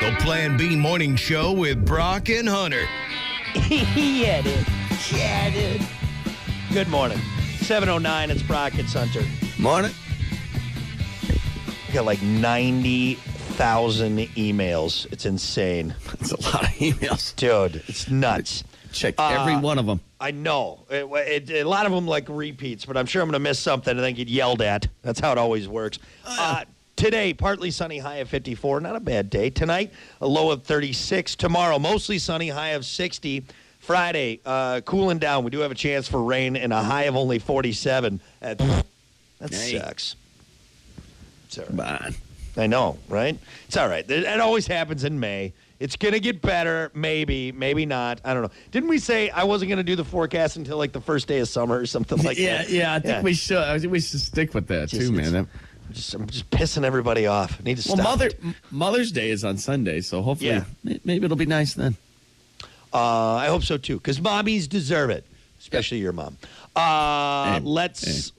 The Plan B Morning Show with Brock and Hunter. Yeah, dude. Yeah, dude. Good morning. 7:09, it's Brock, it's Hunter. Morning. We got like 90,000 emails. It's insane. That's a lot of emails. Dude, it's nuts. Check every one of them. I know. A lot of them like repeats, but I'm sure I'm going to miss something and then get yelled at. That's how it always works. Today, partly sunny, high of 54. Not a bad day. Tonight, a low of 36. Tomorrow, mostly sunny, high of 60. Friday, cooling down. We do have a chance for rain and a high of only 47. That sucks. It's all right. I know, right? It's all right. It always happens in May. It's going to get better, maybe not. I don't know. Didn't we say I wasn't going to do the forecast until like the first day of summer or something like that? Yeah, I think we should. I think we should stick with that too, man. I'm just pissing everybody off. I need to stop. Mother's Day is on Sunday, so hopefully maybe it'll be nice then. I hope so too, because mommies deserve it, especially your mom. Let's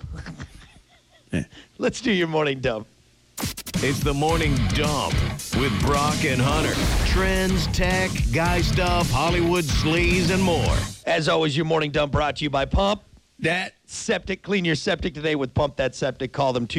do your morning dump. It's the Morning Dump with Brock and Hunter. Trends, tech, guy stuff, Hollywood sleaze, and more. As always, your morning dump brought to you by Pump That Septic. Clean your septic today with Pump That Septic. Call them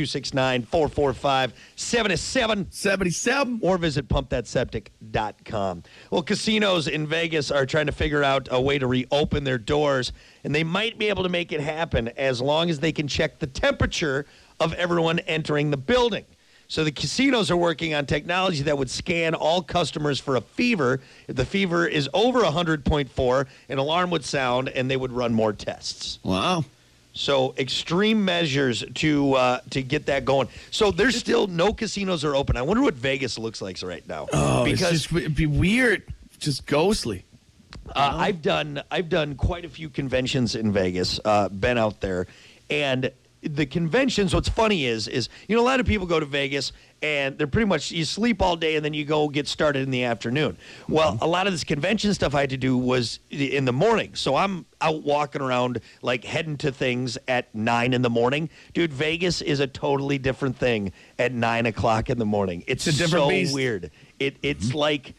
269-445-7777 or visit pumpthatseptic.com. Well, casinos in Vegas are trying to figure out a way to reopen their doors, and they might be able to make it happen as long as they can check the temperature of everyone entering the building. So the casinos are working on technology that would scan all customers for a fever. If the fever is over 100.4, an alarm would sound, and they would run more tests. Wow. So extreme measures to get that going. So there's still no casinos are open. I wonder what Vegas looks like right now. Oh, it'd be weird, just ghostly. I've done quite a few conventions in Vegas. Been out there, and the conventions, what's funny is a lot of people go to Vegas and they're pretty much, you sleep all day and then you go get started in the afternoon. Well, a lot of this convention stuff I had to do was in the morning. So I'm out walking around, like heading to things at 9 in the morning. Dude, Vegas is a totally different thing at 9 o'clock in the morning. It's a different beast. Weird. It's like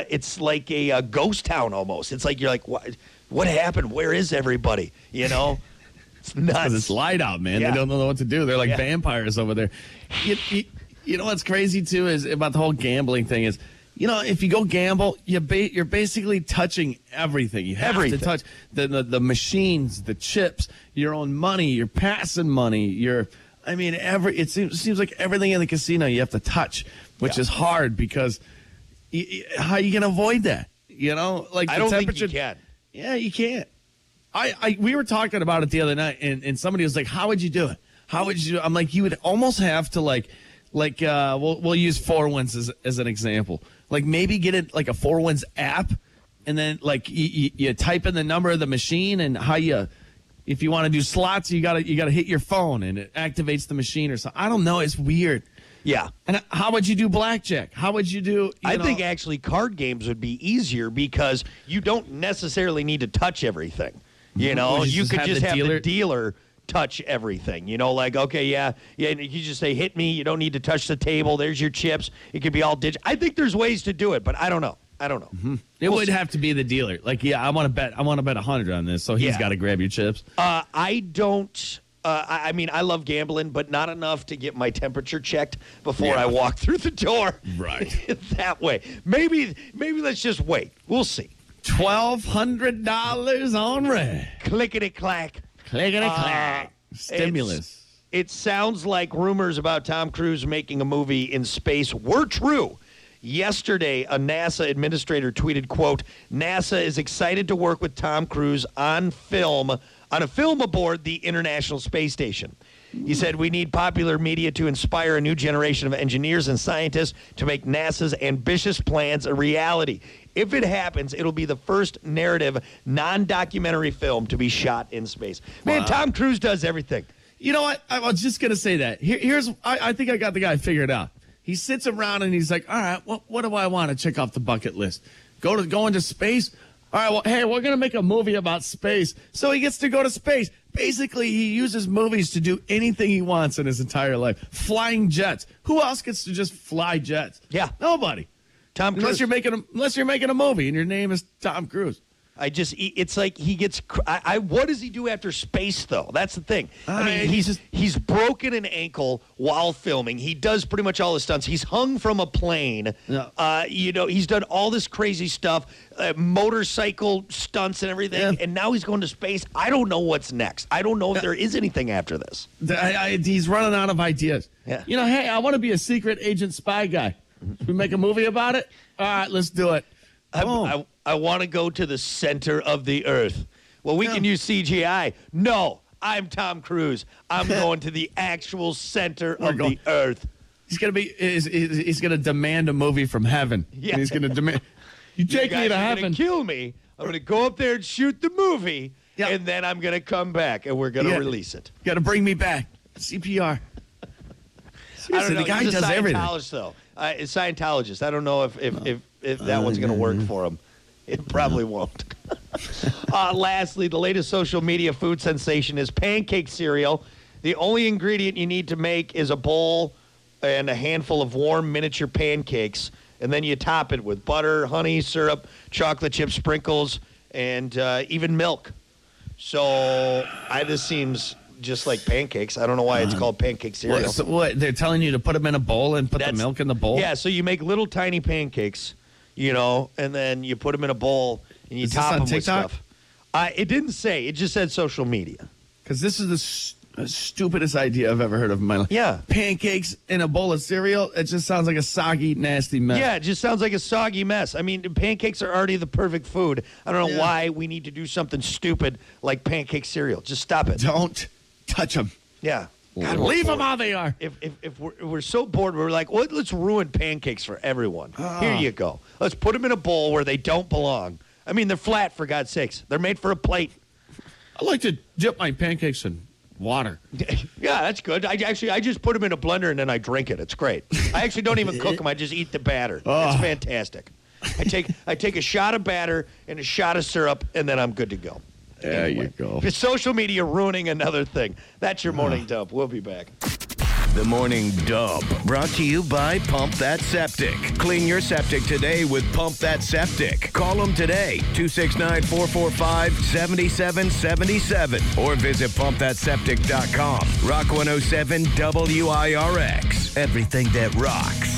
a ghost town almost. It's like you're like, what happened? Where is everybody? You know? It's nuts. Because it's light out, man. Yeah. They don't know what to do. They're like vampires over there. You know what's crazy, too, is about the whole gambling thing is, if you go gamble, you're basically touching everything. You have to touch the machines, the chips, your own money, you're passing money. It seems like everything in the casino you have to touch, which is hard because how you can avoid that? Like I don't think you can. Yeah, you can't. We were talking about it the other night, and somebody was like, "How would you do it? How would you do it?" I'm like, you would almost have to we'll use 4Winds as an example. Like maybe get it like a 4Winds app, and then like you type in the number of the machine and if you want to do slots, you gotta hit your phone and it activates the machine or something. I don't know. It's weird. Yeah. And how would you do blackjack? How would you do? I think actually card games would be easier because you don't necessarily need to touch everything. You could just have the dealer touch everything. Okay, you just say, hit me. You don't need to touch the table. There's your chips. It could be all digital. I think there's ways to do it, but I don't know. Mm-hmm. It would have to be the dealer. Like, I want to bet 100 on this, so he's got to grab your chips. I don't. I love gambling, but not enough to get my temperature checked before I walk through the door. Right. That way. Maybe let's just wait. We'll see. $1,200 on red. Clickety-clack. Clickety-clack. Stimulus. It sounds like rumors about Tom Cruise making a movie in space were true. Yesterday, a NASA administrator tweeted, quote, NASA is excited to work with Tom Cruise on a film aboard the International Space Station. He said, we need popular media to inspire a new generation of engineers and scientists to make NASA's ambitious plans a reality. If it happens, it'll be the first narrative, non-documentary film to be shot in space. Man, Tom Cruise does everything. You know what? I was just going to say that. I think I got the guy figured out. He sits around and he's like, all right, what do I want to check off the bucket list? Go into space? All right, well, hey, we're going to make a movie about space. So he gets to go to space. Basically, he uses movies to do anything he wants in his entire life. Flying jets. Who else gets to just fly jets? Yeah. Nobody. Tom Cruise. Unless you're making a movie and your name is Tom Cruise. It's like he gets. What does he do after space, though? That's the thing. I mean, he's broken an ankle while filming. He does pretty much all the stunts. He's hung from a plane. Yeah. He's done all this crazy stuff, motorcycle stunts and everything. Yeah. And now he's going to space. I don't know what's next. I don't know if there is anything after this. He's running out of ideas. Yeah. Hey, I want to be a secret agent spy guy. Should we make a movie about it? All right, let's do it. I want to go to the center of the earth. Well, we can use CGI. No, I'm Tom Cruise. I'm going to the actual center of the earth. He's gonna demand a movie from heaven. Yeah. And he's gonna demand. You take me to heaven. Gonna kill me. I'm gonna go up there and shoot the movie, and then I'm gonna come back and we're gonna release it. Got to bring me back. CPR. Seriously, I don't know. The guy He's a does everything. Though. A Scientologist. I don't know if that one's gonna work for him. It probably won't. Lastly, the latest social media food sensation is pancake cereal. The only ingredient you need to make is a bowl and a handful of warm miniature pancakes, and then you top it with butter, honey, syrup, chocolate chip sprinkles, and even milk. So this seems just like pancakes. I don't know why it's called pancake cereal. So what? They're telling you to put them in a bowl and put the milk in the bowl? Yeah, so you make little tiny pancakes. And then you put them in a bowl and you top them with stuff. It didn't say. It just said social media. Because this is the stupidest idea I've ever heard of in my life. Yeah. Pancakes in a bowl of cereal, it just sounds like a soggy, nasty mess. Yeah, it just sounds like a soggy mess. I mean, pancakes are already the perfect food. I don't know why we need to do something stupid like pancake cereal. Just stop it. Don't touch them. Yeah. God, leave them how they are. If we're so bored, we're like, let's ruin pancakes for everyone. Here you go. Let's put them in a bowl where they don't belong. I mean, they're flat, for God's sakes. They're made for a plate. I like to dip my pancakes in water. Yeah, that's good. I just put them in a blender and then I drink it. It's great. I actually don't even cook them. I just eat the batter. It's fantastic. I take a shot of batter and a shot of syrup, and then I'm good to go. There you go. It's social media ruining another thing. That's your morning dump. We'll be back. The Morning Dump, brought to you by Pump That Septic. Clean your septic today with Pump That Septic. Call them today, 269-445-7777, or visit pumpthatseptic.com. Rock 107 WIRX. Everything that rocks.